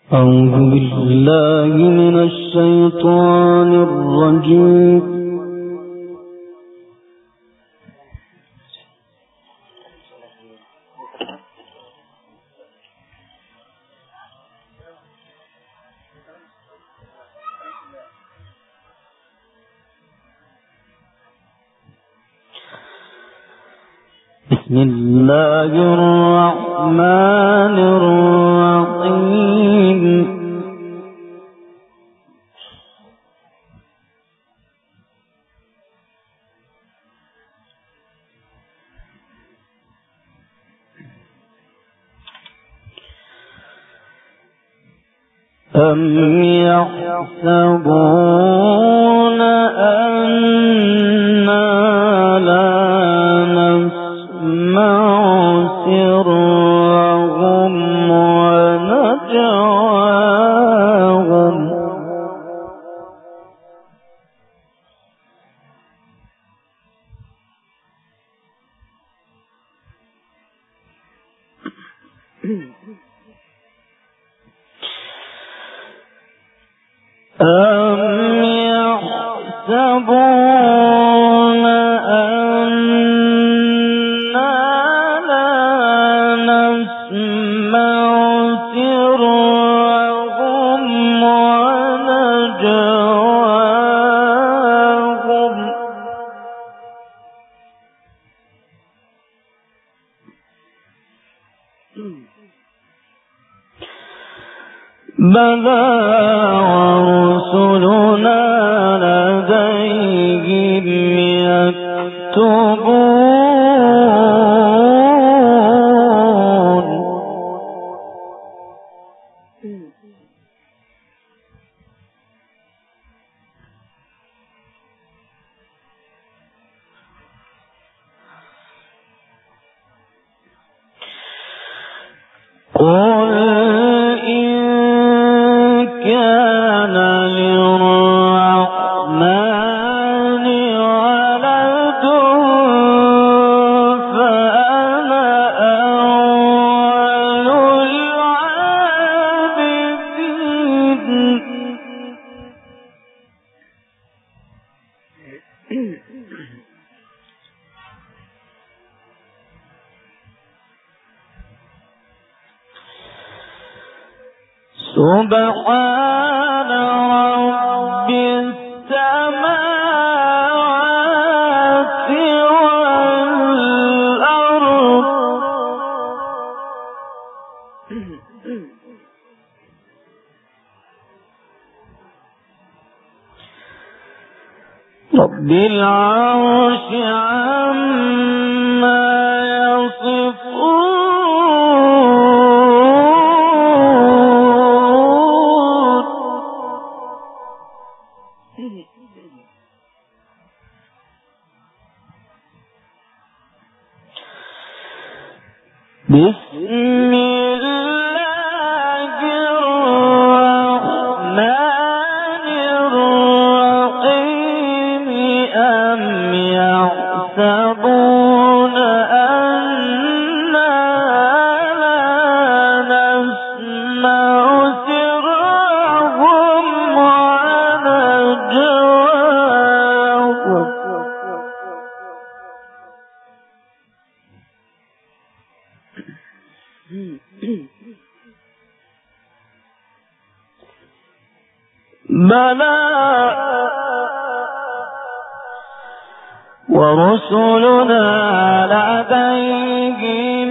أعوذ بالله من الشيطان الرجيم. بسم الله الرحمن الرحيم. أم يحسبون أنا لا نسمع سرهم ونجواهم أم يحسبون أنا لا نسمع سرهم ونجواهم بلى ورسلنا لديهم يكتبون قل إن كان للرحمن ولد فأنا أول العابدين. سبحان رب السماوات والأرض رب العرش عما يصفون بسم الله الرحمن الرحيم. أم يحسبون أنا لا نسمع سرهم ونجواهم بلى ورسلنا لديهم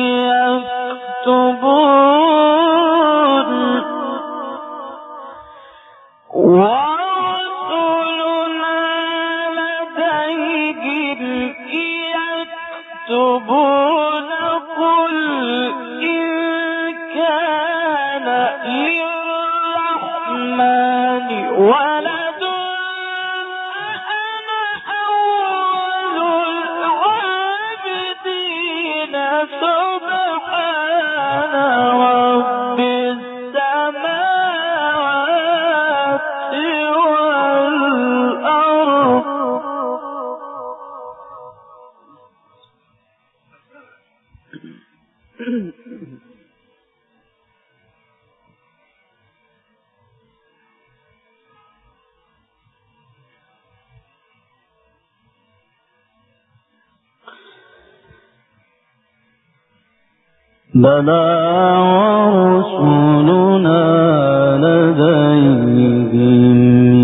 يكتبون ورسلنا لديهم يكتبون قل إن كان للرحمن ولد فأنا أول العابدين. سبحان رب السماوات والأرض بلى ورسلنا لديهم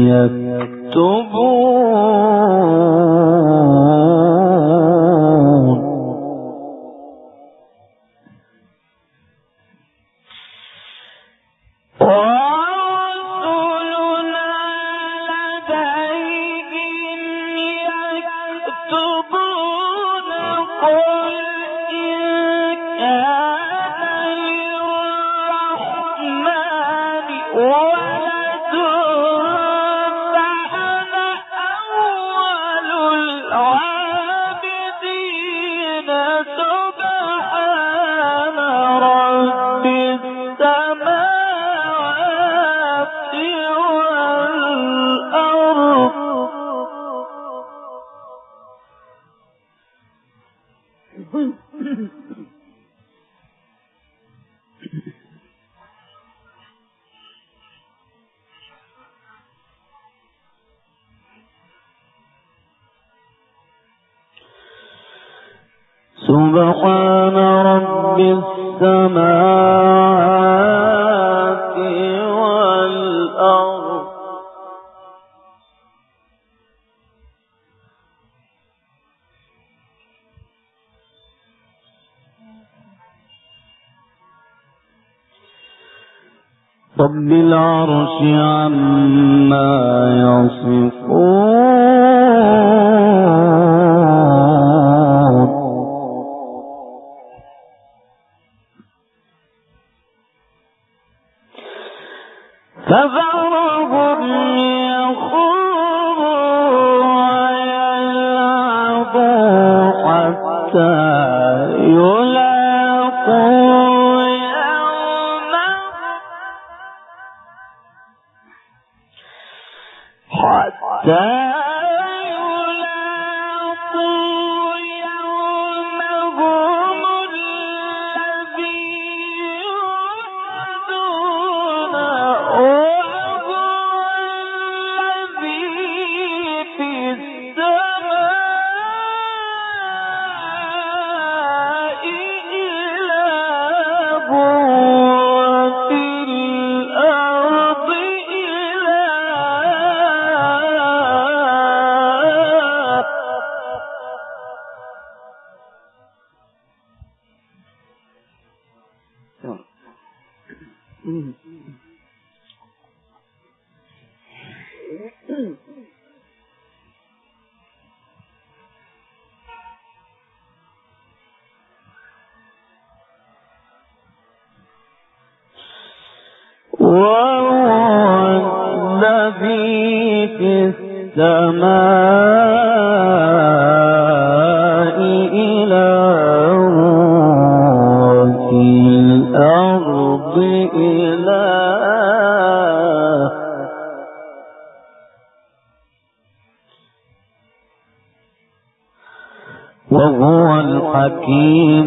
يكتبون سبحان رب السماوات والأرض رب العرش عما يصفون فذرهم يخوضوا ويلعبوا حتى يلاقوا يومهم الذي يوعدون وهو الذي في السماء إله وفي الأرض وهو الذي في السماء إله وفي الأرض إله وهو الحكيم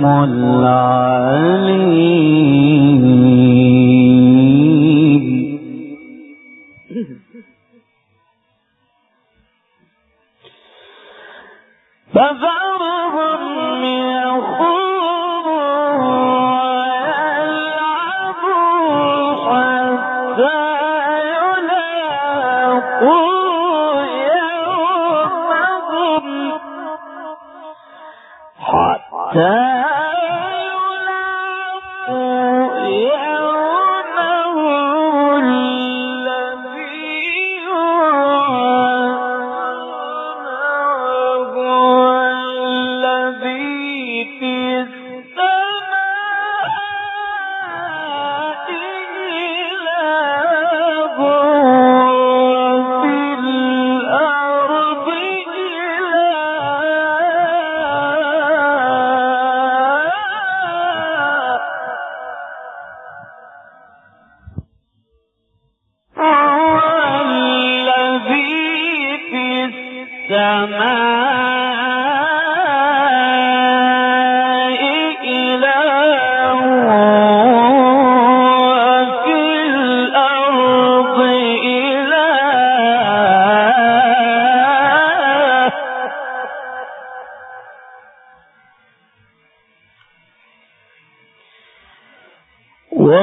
العليم فذرهم يخوضوا ويلعبوا حتى يلاقوا يومهم حتى يلاقوا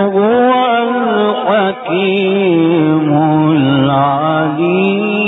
وهو الحكيم العليم.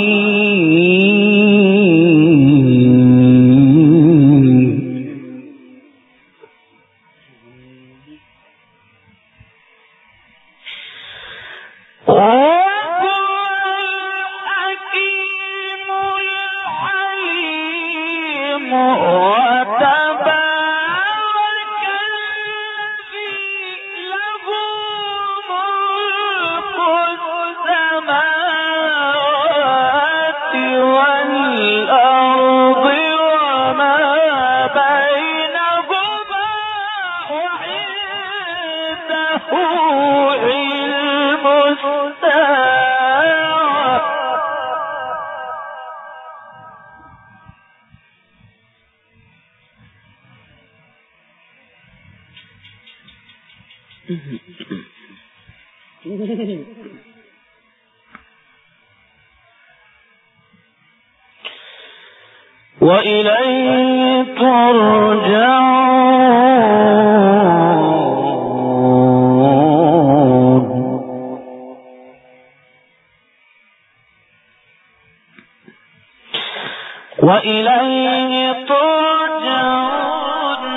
وإليه ترجعون. وإليه ترجعون.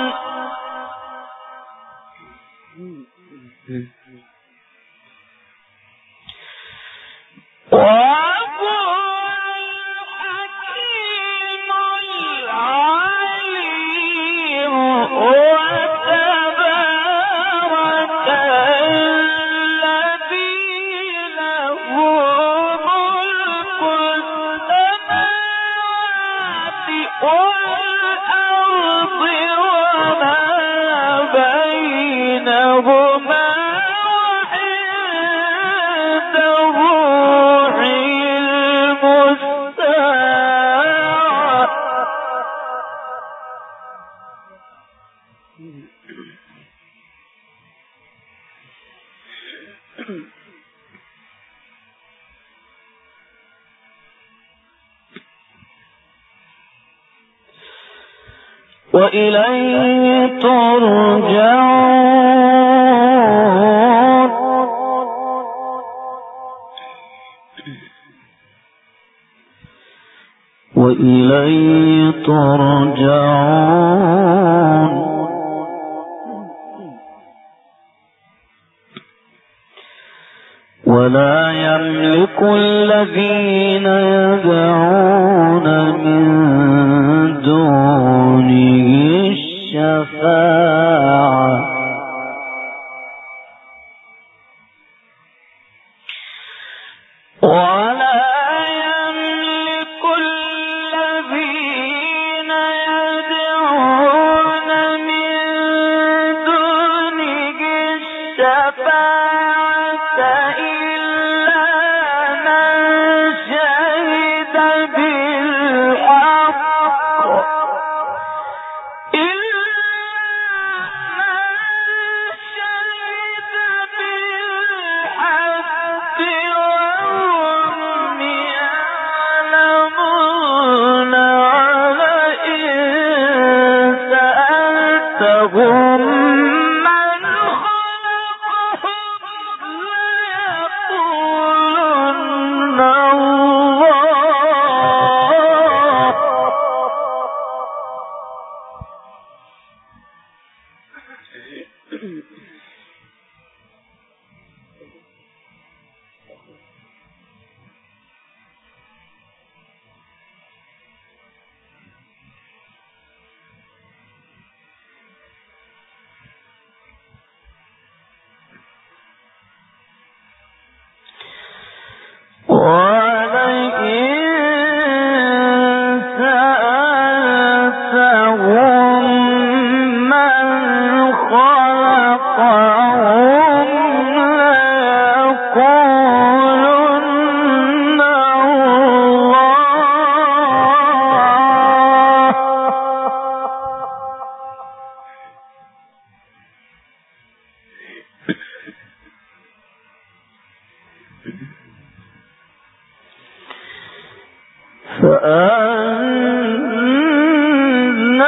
وإليه ترجعون. وإليه ترجعون. ولا يملك الذين يدعون من دونه الشفاعة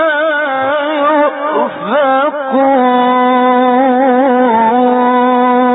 فأنا يؤفكون.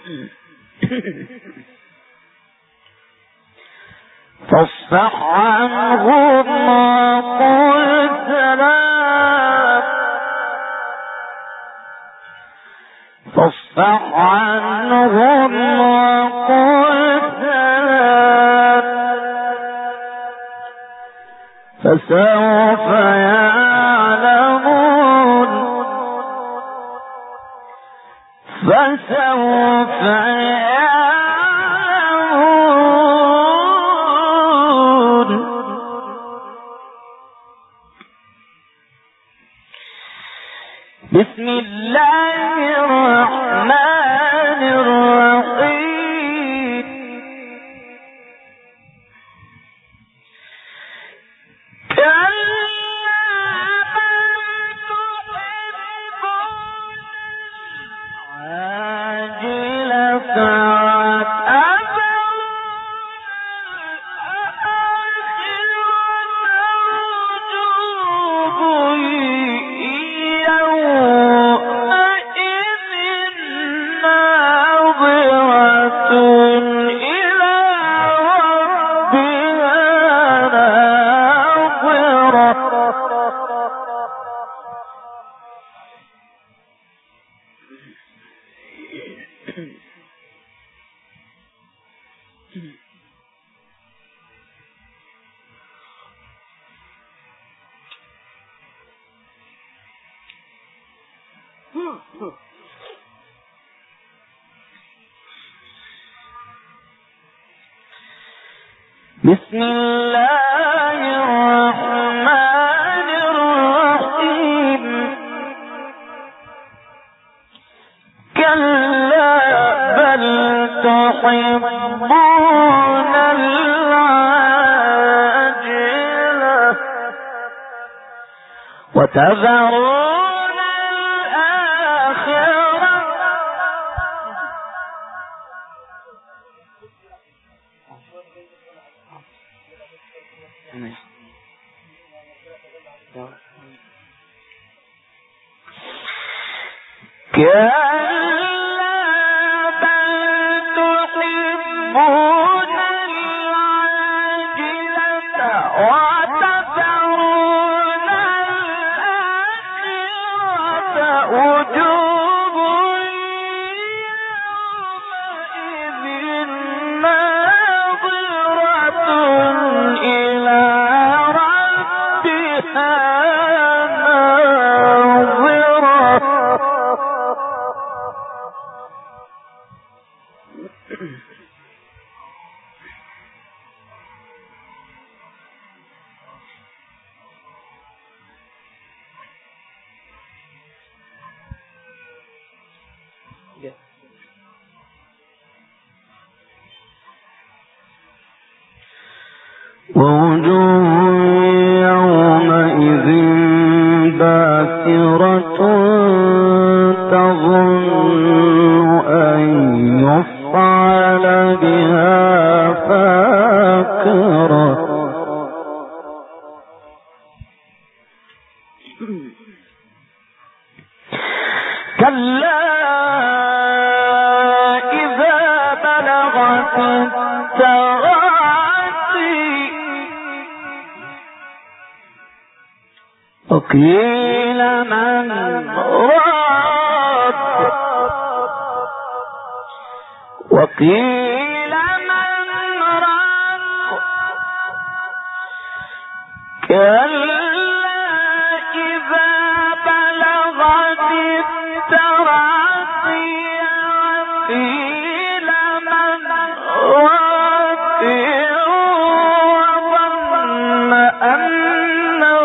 فاصفح عنهم وقل سلام فاصفح عنهم وقل سلام فسوف يعلمون بسم الله الرحمن الرحيم بسم الله الرحمن الرحيم كلا بل تحبون العاجلة وتذرون الآخرة ووجوه يومئذ باسرة تظن أن يفعل بها فاقرة كلا إذا بلغت التراقي وقيل من راق وقيل من راق كلا إذا بلغت التراقي وقيل من راق وظن أنه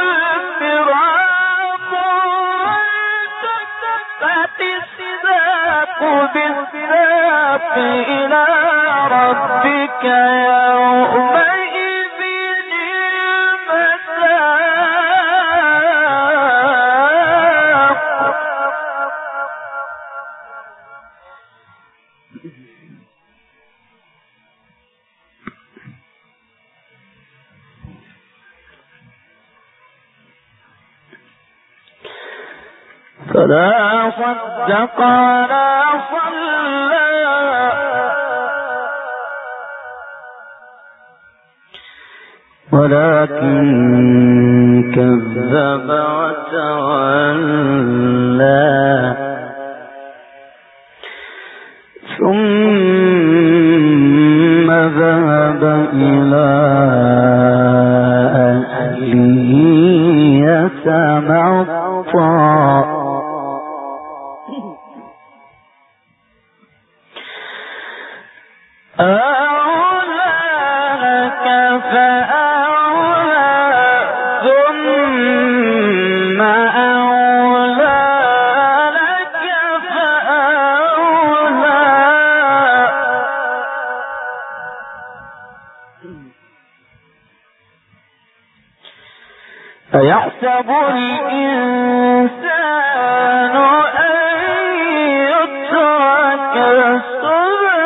بالساق إلى ربك يومئذ المساق فلا صدق ولا صلى ولكن كذب وتولى ثم ذهب إلى أهله يتمطى أولى لك فأولى ثم أولى لك فأولى أيحسب الإنسان أن يترك سدى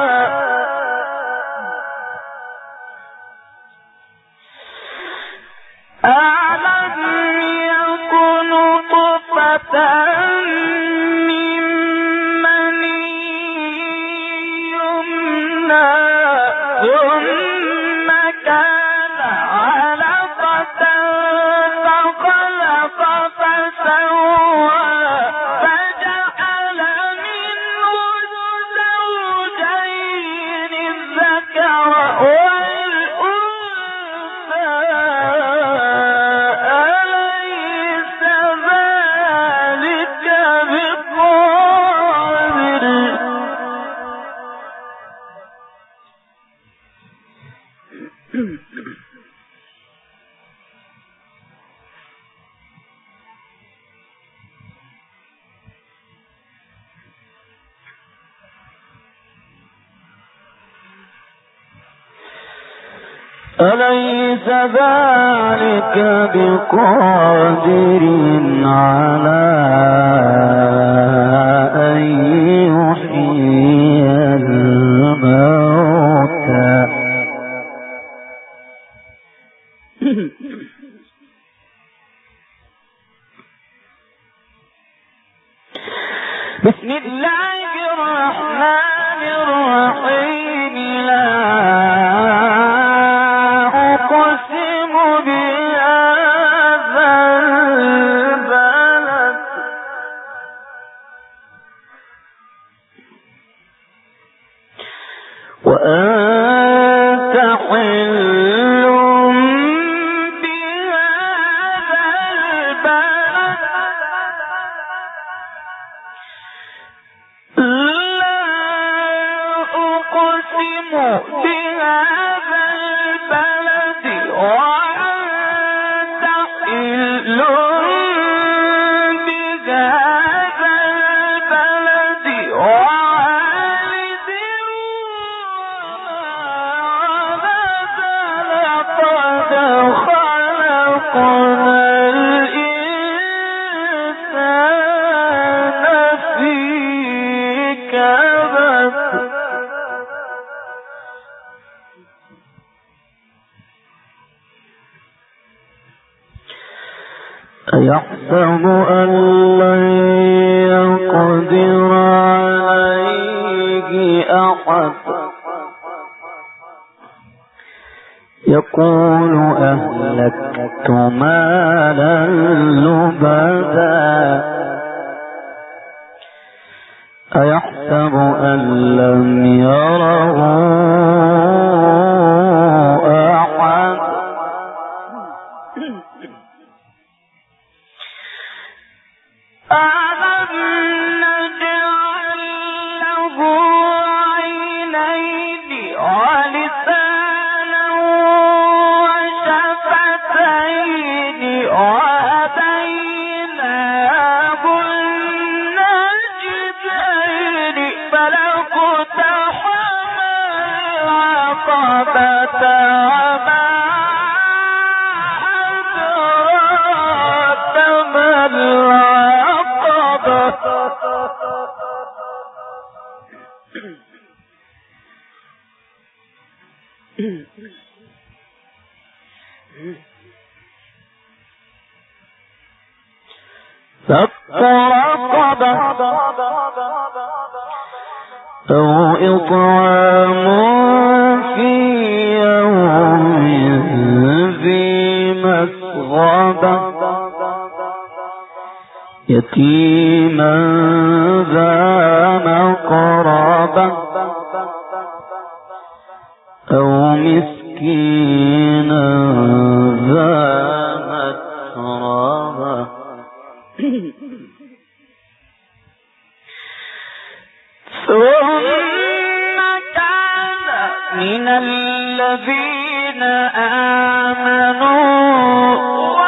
ألم يكن نطفة من مني يمنى ثم كان علقة فخلق فسوى فجعل منه الزوجين الذكر والأنثى أليس ذلك بقادر أليس ذلك بقادر على أن يحيي الموتى بسم الله الرحمن الرحيم لا أقسم بهذا البلد وأنت حل بهذا البلد لا أقسم بهذا البلد وأنت حل بهذا البلد ووالد أيحسب أن لن يقدر عليه أحد يقول أهلكت مالا لبدا أيحسب أن لم يره أحد ألم نجعل له عينين ولسانا وشفتين وهديناه النجدين فلاقتحم العقبة وما أدراك ما العقبة فك رقبة أو إطعام في يوم يتيما ذا مقربة أو مسكينا ذا متربة ثم كان من الذين آمنوا